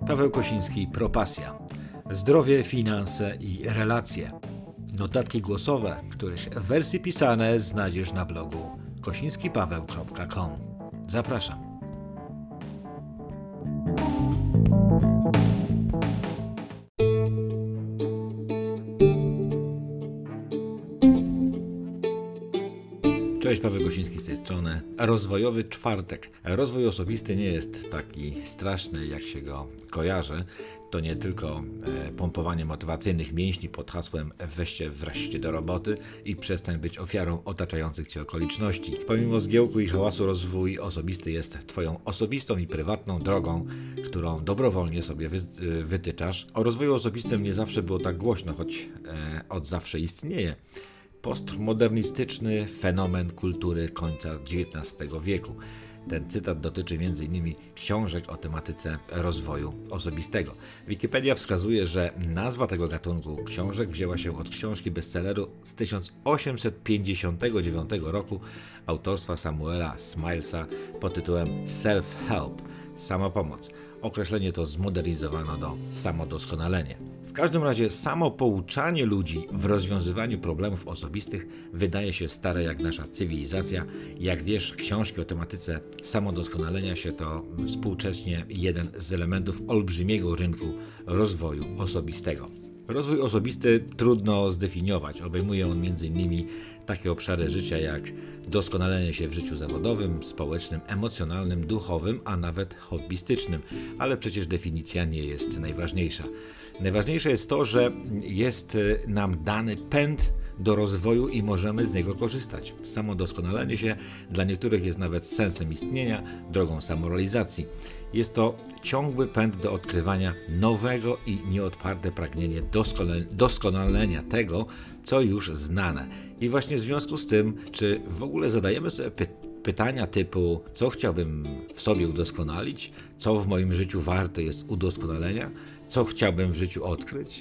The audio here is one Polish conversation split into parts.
Paweł Kosiński, Propasja. Zdrowie, finanse i relacje. Notatki głosowe, których w wersji pisane znajdziesz na blogu kosińskipaweł.com. Zapraszam. Cześć, Paweł Kosiński z tej strony. Rozwojowy czwartek. Rozwój osobisty nie jest taki straszny, jak się go kojarzy. To nie tylko pompowanie motywacyjnych mięśni pod hasłem weźcie wreszcie do roboty i przestań być ofiarą otaczających cię okoliczności. Pomimo zgiełku i hałasu, rozwój osobisty jest twoją osobistą i prywatną drogą, którą dobrowolnie sobie wytyczasz. O rozwoju osobistym nie zawsze było tak głośno, choć od zawsze istnieje. Postmodernistyczny fenomen kultury końca XIX wieku. Ten cytat dotyczy m.in. książek o tematyce rozwoju osobistego. Wikipedia wskazuje, że nazwa tego gatunku książek wzięła się od książki bestselleru z 1859 roku autorstwa Samuela Smilesa pod tytułem Self-Help – Samopomoc. Określenie to zmodernizowano do samodoskonalenie. W każdym razie samo pouczanie ludzi w rozwiązywaniu problemów osobistych wydaje się stare jak nasza cywilizacja. Jak wiesz, książki o tematyce samodoskonalenia się to współcześnie jeden z elementów olbrzymiego rynku rozwoju osobistego. Rozwój osobisty trudno zdefiniować. Obejmuje on m.in. takie obszary życia jak doskonalenie się w życiu zawodowym, społecznym, emocjonalnym, duchowym, a nawet hobbystycznym. Ale przecież definicja nie jest najważniejsza. Najważniejsze jest to, że jest nam dany pęd do rozwoju i możemy z niego korzystać. Samodoskonalenie się dla niektórych jest nawet sensem istnienia, drogą samorealizacji. Jest to ciągły pęd do odkrywania nowego i nieodparte pragnienie doskonalenia tego, co już znane. I właśnie w związku z tym, czy w ogóle zadajemy sobie pytania typu, co chciałbym w sobie udoskonalić, co w moim życiu warte jest udoskonalenia, co chciałbym w życiu odkryć?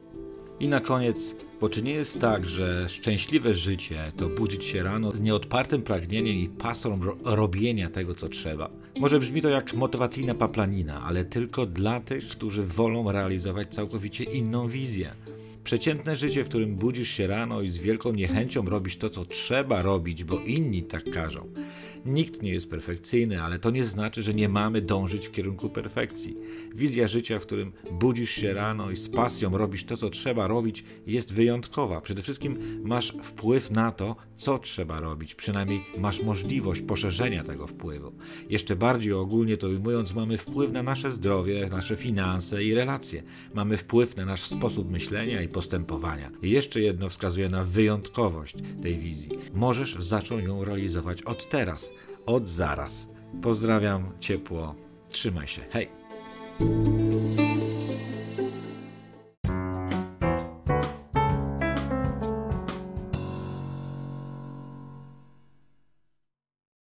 I na koniec, bo czy nie jest tak, że szczęśliwe życie to budzić się rano z nieodpartym pragnieniem i pasją robienia tego, co trzeba? Może brzmi to jak motywacyjna paplanina, ale tylko dla tych, którzy wolą realizować całkowicie inną wizję. Przeciętne życie, w którym budzisz się rano i z wielką niechęcią robisz to, co trzeba robić, bo inni tak każą. Nikt nie jest perfekcyjny, ale to nie znaczy, że nie mamy dążyć w kierunku perfekcji. Wizja życia, w którym budzisz się rano i z pasją robisz to, co trzeba robić, jest wyjątkowa. Przede wszystkim masz wpływ na to, co trzeba robić. Przynajmniej masz możliwość poszerzenia tego wpływu. Jeszcze bardziej ogólnie to ujmując, mamy wpływ na nasze zdrowie, nasze finanse i relacje. Mamy wpływ na nasz sposób myślenia i postępowania. I jeszcze jedno wskazuje na wyjątkowość tej wizji. Możesz zacząć ją realizować od teraz. Od zaraz. Pozdrawiam ciepło. Trzymaj się. Hej!